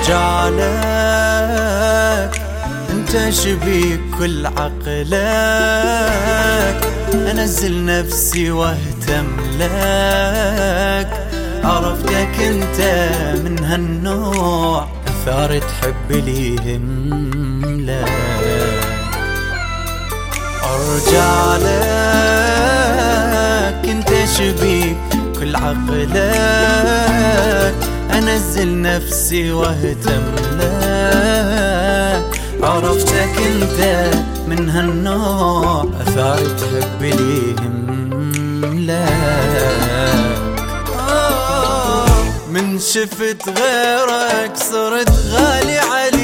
ارجع لك انت شبيك كل عقلك، انزل نفسي واهتم لك. عرفتك انت من هالنوع، ثار تحب لي هملك. ارجع لك انت شبيك كل عقلك، انزل نفسي واهتم لك. عرفتك انت من هالنوع، اثار تحب لي هملك. من شفت غيرك صرت غالي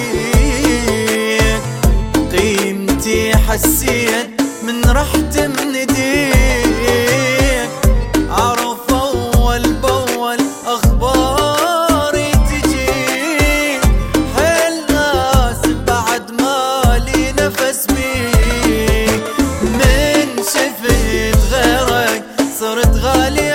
عليك، قيمتي حسيت من رحت من ايديك. عرف اول باول اخباري تجيك، حيل ناس بعد مالي نفس بيك. من شفت غيرك صرت غالي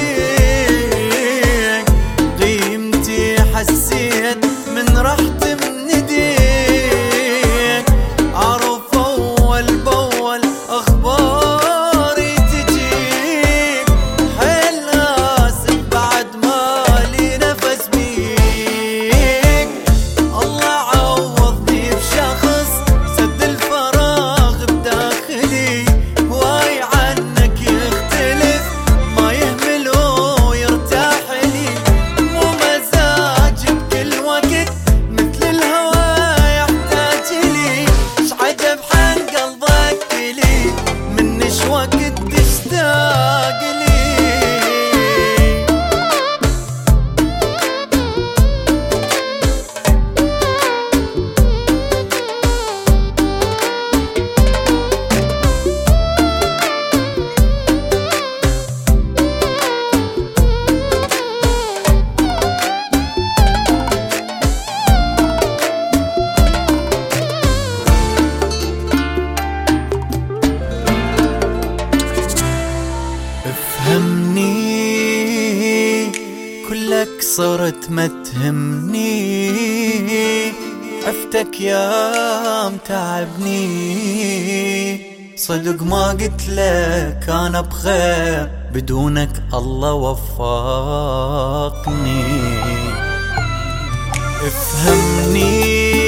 عليك، قيمتي حسيت من رحت من ايديك. عرف اول باول اخباري تجيك، حيل ناس بعد مالي نفس بيك. الله عوضني بشخص سد الفراغ بداخلي، هواي عنك يختلف ما يهمل ويرتاح لي. مو مزاج بكل وقت مثل الهوى يحتاج لي، شعجب حن قلبك لي منش وقت تشتاق لي. افهمني كلك صرت ما تهمني، عفتك يا متعبني. صدق ما قلت لك انا بخير، بدونك الله وفقني. افهمني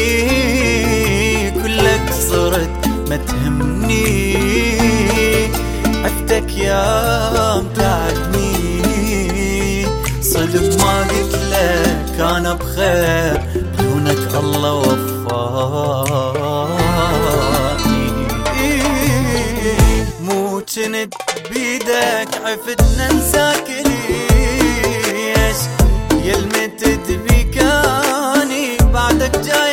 كلك صرت ما تهمني، عفتك يا متعبني. صدق ما قلت لك انا بخير، بدونك الله وفقني. مو جنت بيدك عفت ننساك ليش، يلمتت بكاني بعدك جاي